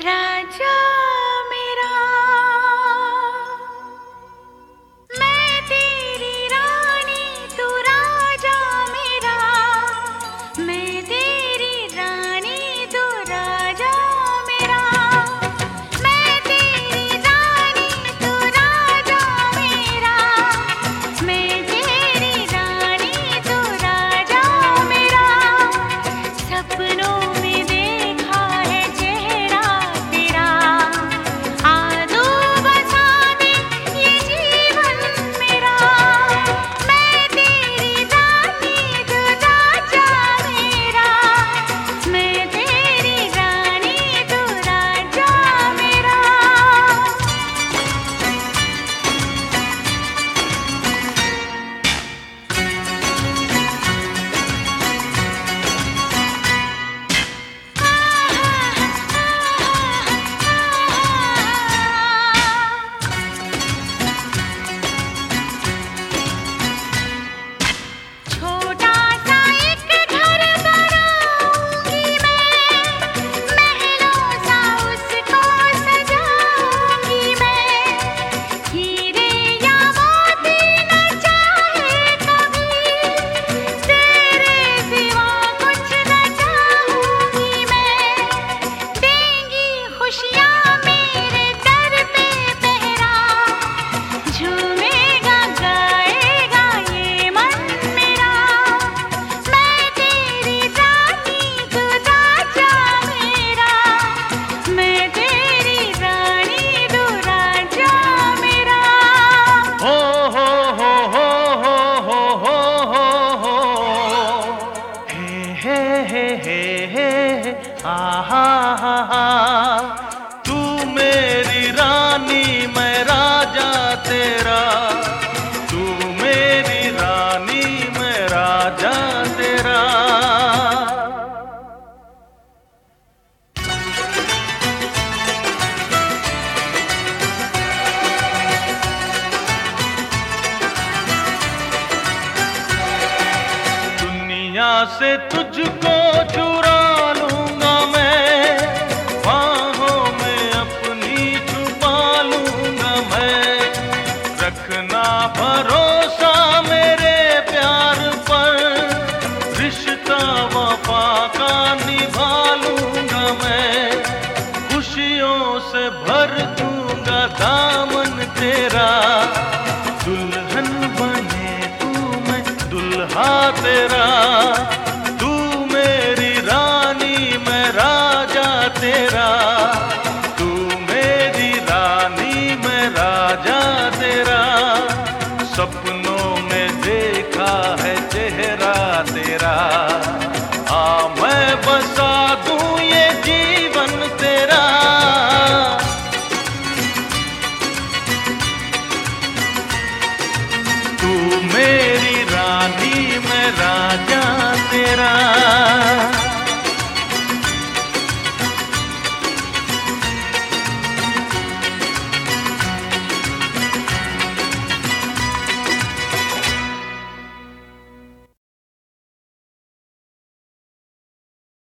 राजा मेरा, मैं तेरी रानी, तू राजा मेरा। मैं तेरी रानी, तू राजा मेरा। मैं तेरी रानी, तू राजा मेरा। मैं तेरी रानी, तू राजा मेरा। सपनों में देखा है चेहरा तेरा, आजू बसा दे ये जीवन मेरा। मैं तेरी रानी, तू राजा मेरा। मैं तेरी रानी, तू राजा मेरा। छोटा सा एक घर बनाऊंगी मैं, महलों सा उसको सजाऊंगी मैं। हीरे या मोती न चाहे कभी, तेरे सिवा कुछ न चाहूंगी मैं। देंगी खुशियाँ मेरे दर पे पहरा, झूमेगा गाएगा ये मन मेरा। मैं तेरी रानी, तू राजा मेरा। मैं तेरी रानी, तू राजा मेरा। हो हो हो हो हो हो हो हो हे आहा हा हा। तू मेरी रानी, मैं राजा तेरा। तू मेरी रानी, मैं राजा तेरा। दुनिया से तुझको चुरा लूंगा मैं, बाहों में अपनी छुपा लूंगा मैं। रखना भरोसा मेरे प्यार पर, रिश्ता वफा का निभा लूंगा मैं। खुशियों से भर दूंगा दामन तेरा, दुल्हन बने तू, मैं दुल्हा तेरा। तू मेरी रानी, मैं राजा तेरा।